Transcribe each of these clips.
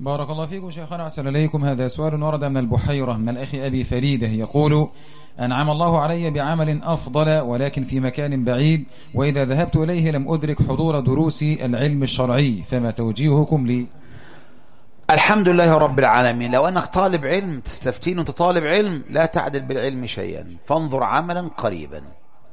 بارك الله فيكم شيخنا، أحسن إليكم. هذا سؤال ورد من البحيرة من الأخ أبي فريدة، يقول: أنعم الله علي بعمل أفضل ولكن في مكان بعيد، وإذا ذهبت إليه لم أدرك حضور دروس العلم الشرعي، فما توجيهكم لي؟ الحمد لله رب العالمين. لو أنك طالب علم تستفتين وأنت طالب علم لا تعدل بالعلم شيئا، فانظر عملا قريبا.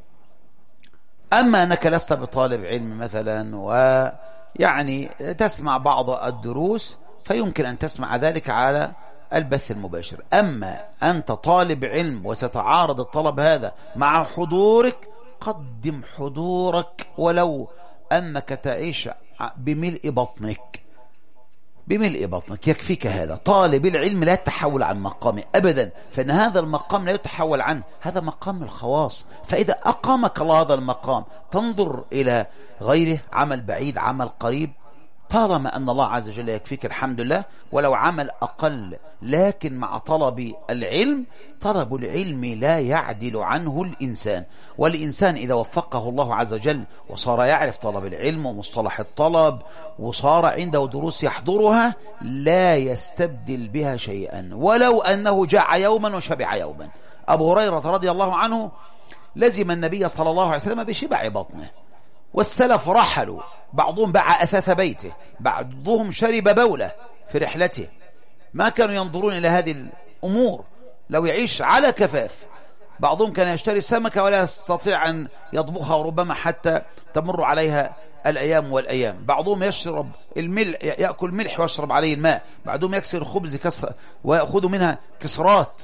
أما أنك لست بطالب علم مثلا ويعني تسمع بعض الدروس، فيمكن أن تسمع ذلك على البث المباشر. أما أنت طالب علم وستعارض الطلب هذا مع حضورك، قدم حضورك ولو أنك تعيش بملء بطنك، بملء بطنك يكفيك هذا. طالب العلم لا يتحول عن مقامه أبدا، فإن هذا المقام لا يتحول عنه، هذا مقام الخواص. فإذا أقامك الله هذا المقام تنظر إلى غيره، عمل بعيد عمل قريب، طالما أن الله عز وجل يكفيك الحمد لله. ولو عمل أقل لكن مع طلب العلم، طلب العلم لا يعدل عنه الإنسان. والإنسان إذا وفقه الله عز وجل وصار يعرف طلب العلم ومصطلح الطلب وصار عنده دروس يحضرها، لا يستبدل بها شيئا ولو أنه جاع يوما وشبع يوما. أبو هريرة رضي الله عنه لزم النبي صلى الله عليه وسلم بشبع بطنه، والسلف رحلوا، بعضهم باع أثاث بيته، بعضهم شرب بوله في رحلته، ما كانوا ينظرون إلى هذه الأمور، لو يعيش على كفاف. بعضهم كان يشتري سمكة ولا يستطيع أن يطبخها، وربما حتى تمر عليها الأيام والأيام. بعضهم يشرب الملح، يأكل ملح ويشرب عليه الماء. بعضهم يكسر خبز ويأخذ منها كسرات.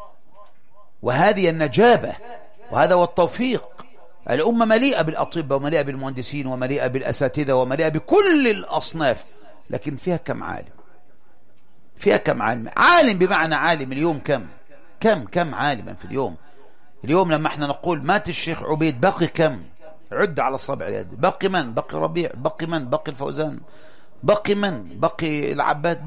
وهذه النجابة وهذا هو التوفيق. الأمة مليئة بالأطباء ومليئة بالمهندسين ومليئة بالأساتذة ومليئة بكل الأصناف، لكن فيها كم عالم؟ فيها كم عالم؟ عالم بمعنى عالم اليوم كم عالما في اليوم؟ اليوم لما احنا نقول مات الشيخ عبيد، باقي كم؟ عد على صابع اليد. باقي من؟ باقي ربيع. باقي من؟ باقي الفوزان. باقي من؟ باقي العباد.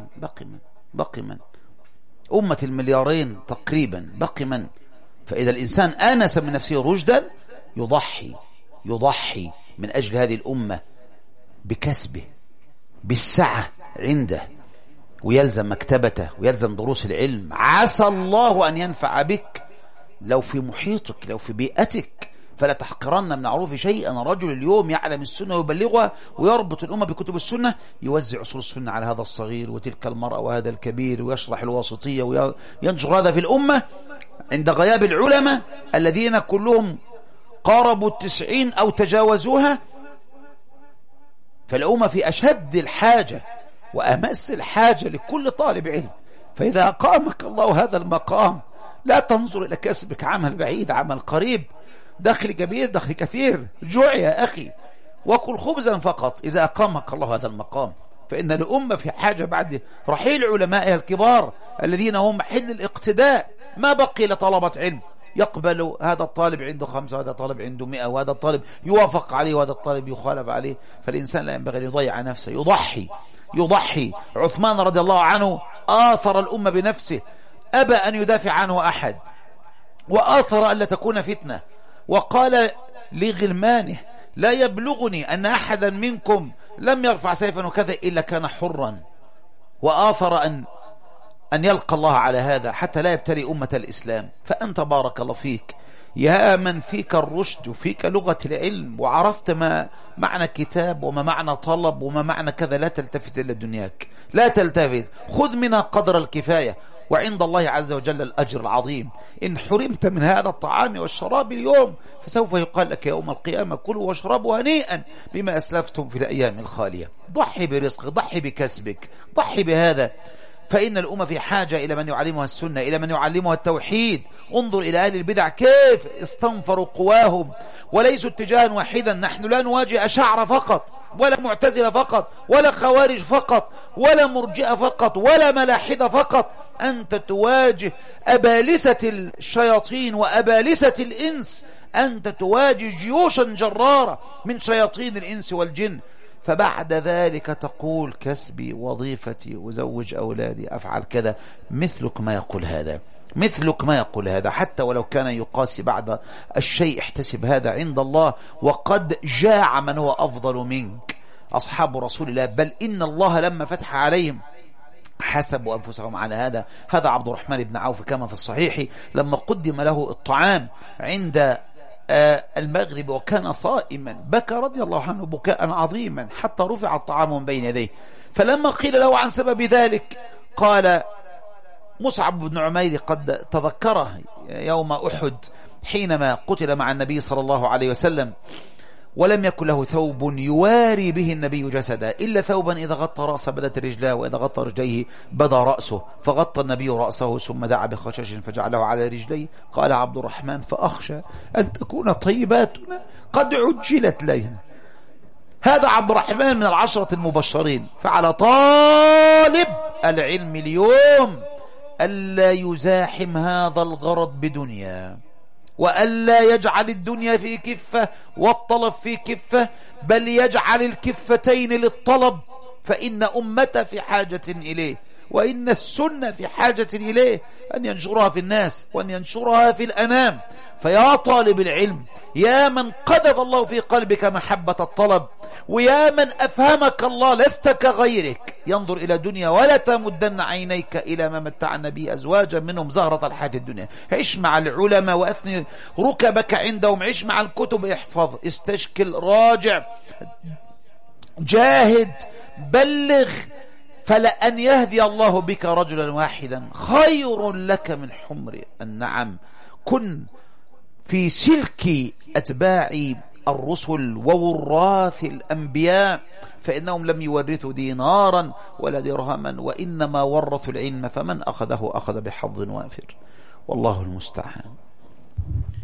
باقي من؟ أمة المليارين تقريبا، باقي من؟ فإذا الإنسان آنس من نفسه رشدا يضحي من أجل هذه الأمة بكسبه، بالسعة عنده، ويلزم مكتبته ويلزم دروس العلم. عسى الله أن ينفع بك لو في محيطك، لو في بيئتك. فلا تحقرن من معروف شيئا. رجل اليوم يعلم السنة ويبلغها ويربط الأمة بكتب السنة، يوزع أصول السنة على هذا الصغير وتلك المرأة وهذا الكبير، ويشرح الواسطية وينشر هذا في الأمة عند غياب العلماء الذين كلهم قاربوا 90 أو تجاوزوها. فالأمة في أشد الحاجة وأمس الحاجة لكل طالب علم. فإذا أقامك الله هذا المقام لا تنظر إلى كسبك، عمل بعيد عمل قريب، دخل كبير دخل كثير، جوع يا أخي وكل خبزا فقط. إذا أقامك الله هذا المقام، فإن الأمة في حاجة بعد رحيل علمائها الكبار الذين هم محل الاقتداء. ما بقي لطلبة علم يقبل هذا الطالب عنده 5 وهذا الطالب عنده 100 وهذا الطالب يوافق عليه وهذا الطالب يخالف عليه. فالإنسان لا ينبغي أن يضيع نفسه، يضحي. عثمان رضي الله عنه آثر الأمة بنفسه، أبى أن يدافع عنه أحد، وآثر ألا تكون فتنة، وقال لغلمانه: لا يبلغني أن أحدا منكم لم يرفع سيفا وكذا إلا كان حرا. وآثر أن يلقى الله على هذا حتى لا يبتلي أمة الإسلام. فأنت بارك الله فيك يا من فيك الرشد وفيك لغة العلم، وعرفت ما معنى كتاب وما معنى طلب وما معنى كذا، لا تلتفت إلى دنياك، لا تلتفت، خذ منها قدر الكفاية، وعند الله عز وجل الأجر العظيم. إن حرمت من هذا الطعام والشراب اليوم، فسوف يقال لك يوم القيامة: كلوا واشربوا هنيئا بما أسلفتم في الأيام الخالية. ضحي برزقك، ضحي بكسبك، ضحي بهذا. فإن الأمة في حاجة إلى من يعلمها السنة، إلى من يعلمها التوحيد. انظر إلى أهل البدع كيف استنفروا قواهم وليسوا اتجاها واحدا. نحن لا نواجه أشاعرة فقط، ولا معتزلة فقط، ولا خوارج فقط، ولا مرجئة فقط، ولا ملاحدة فقط. أنت تواجه أبالسة الشياطين وأبالسة الإنس، أنت تواجه جيوشا جرارة من شياطين الإنس والجن. فبعد ذلك تقول: كسبي وظيفتي وزوج أولادي أفعل كذا. مثلك ما يقول هذا، حتى ولو كان يقاسي بعد الشيء، احتسب هذا عند الله. وقد جاع من هو أفضل منك، أصحاب رسول الله. بل إن الله لما فتح عليهم حسبوا أنفسهم على هذا. هذا عبد الرحمن بن عوف كما في الصحيح لما قدم له الطعام عند المغرب وكان صائما بكى رضي الله عنه بكاء عظيما حتى رفع الطعام من بين يديه. فلما قيل له عن سبب ذلك قال مصعب بن عمير قد تذكره يوم أحد حينما قتل مع النبي صلى الله عليه وسلم ولم يكن له ثوب يواري به النبي جسده إلا ثوبا إذا غطى رأسه بدت رجلاه وإذا غطى رجليه بدا رأسه، فغطى النبي رأسه ثم دعا بخشش فجعله على رجليه. قال عبد الرحمن فأخشى أن تكون طيباتنا قد عجلت لنا. هذا عبد الرحمن من العشرة المبشرين. فعلى طالب العلم اليوم ألا يزاحم هذا الغرض بدنيا، وألا يجعل الدنيا في كفة والطلب في كفة، بل يجعل الكفتين للطلب، فإن أمته في حاجة إليه، وإن السنة في حاجة إليه، أن ينشرها في الناس وأن ينشرها في الأنام. فيا طالب العلم، يا من قذف الله في قلبك محبة الطلب، ويا من أفهمك الله لست كغيرك ينظر إلى دنيا، ولا تمدن عينيك إلى ما متعنا به أزواجا منهم زهرة الحياة الدنيا. عش مع العلماء وأثني ركبك عندهم، عش مع الكتب، احفظ، استشكل، راجع، جاهد، بلغ، فلأن يهدي الله بك رجلا واحدا خير لك من حمر النعم. كن في سلك أتباع الرسل ووراث الأنبياء، فإنهم لم يورثوا دينارا ولا درهما، وإنما ورثوا العلم، فمن أخذه أخذ بحظ وافر، والله المستعان.